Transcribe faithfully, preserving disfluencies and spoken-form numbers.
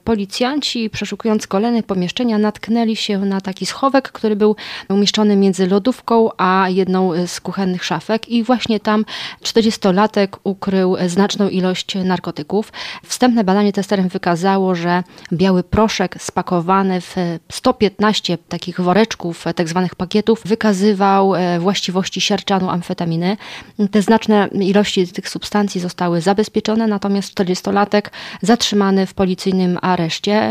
Policjanci, przeszukując kolejne pomieszczenia, natknęli się na taki schowek, który był umieszczony między lodówką a jedną z kuchennych szafek i właśnie tam czterdziestolatek ukrył znaczną ilość narkotyków. Wstępne badanie testerem wykazało, że biały proszek spakowany w sto piętnaście takich woreczków, tak zwanych pakietów, wykazywał właściwości siarczanu amfetaminy. Te znaczne ilości tych substancji zostały zabezpieczone, natomiast czterdziestolatek zatrzymany w policyjnym areszcie.